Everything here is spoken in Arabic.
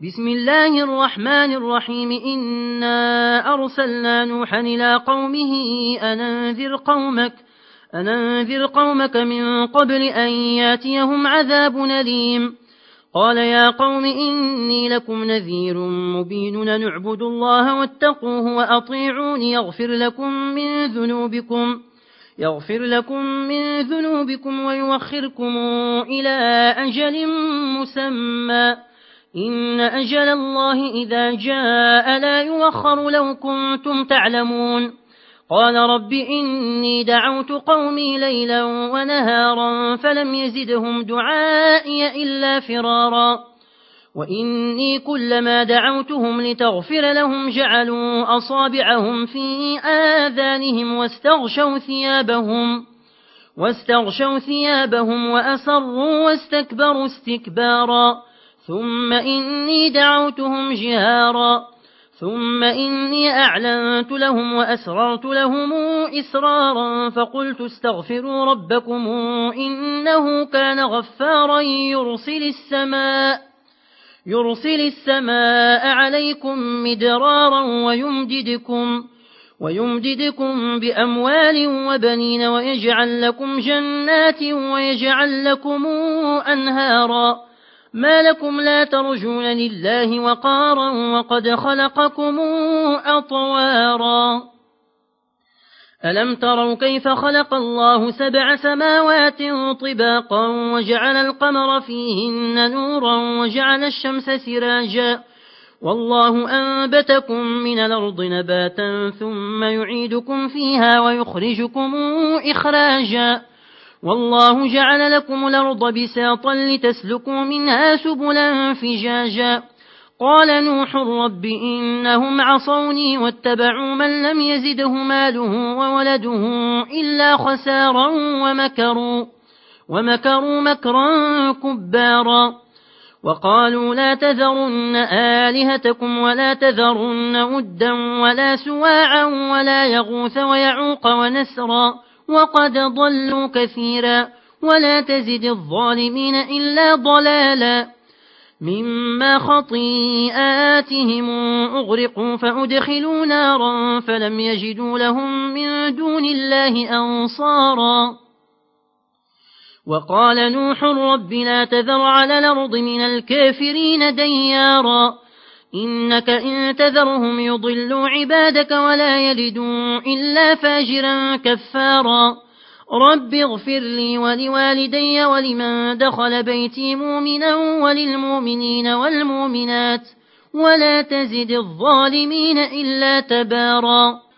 بسم الله الرحمن الرحيم. إنا أرسلنا نوحا إلى قومه أن أنذر قومك من قبل أن ياتيهم عذاب أليم. قال يا قوم إني لكم نذير مبين أن اعبدوا الله واتقوه وأطيعوني يغفر لكم من ذنوبكم ويوخركم إلى أجل مسمى، إن أجل الله إذا جاء لا يوخر لو كنتم تعلمون. قال رب إني دعوت قومي ليلا ونهارا فلم يزدهم دعائي إلا فرارا، وإني كلما دعوتهم لتغفر لهم جعلوا أصابعهم في آذانهم واستغشوا ثيابهم وأسروا واستكبروا استكبارا، ثم إني دعوتهم جهارا، ثم إني أعلنت لهم وأسررت لهم إسرارا، فقلت استغفروا ربكم إنه كان غفارا يرسل السماء عليكم مدرارا ويمددكم بأموال وبنين ويجعل لكم جنات ويجعل لكم أنهارا، ما لكم لا ترجون لله وقارا وقد خلقكم أطوارا. ألم تروا كيف خلق الله 7 سماوات طباقا وجعل القمر فيهن نورا وجعل الشمس سراجا، والله أنبتكم من الأرض نباتا ثم يعيدكم فيها ويخرجكم إخراجا، والله جعل لكم الأرض بساطا لتسلكوا منها سبلا فجاجا. قال نوح رب إنهم عصوني واتبعوا من لم يزده ماله وولده إلا خسارا ومكروا مكرا كبارا. وقالوا لا تذرن آلهتكم ولا تذرن ودا ولا سواعا ولا يغوث ويعوق ونسرا وقد ضلوا كثيرا، ولا تزد الظالمين إلا ضلالا. مما خطيئاتهم أغرقوا فأدخلوا نارا فلم يجدوا لهم من دون الله أنصارا. وقال نوح رب لا تذر على الأرض من الكافرين ديارا، إنك إن تذرهم يضلوا عبادك ولا يلدوا إلا فاجرا كفارا. رب اغفر لي ولوالدي ولمن دخل بيتي مؤمنا وللمؤمنين والمؤمنات ولا تزد الظالمين إلا تبارا.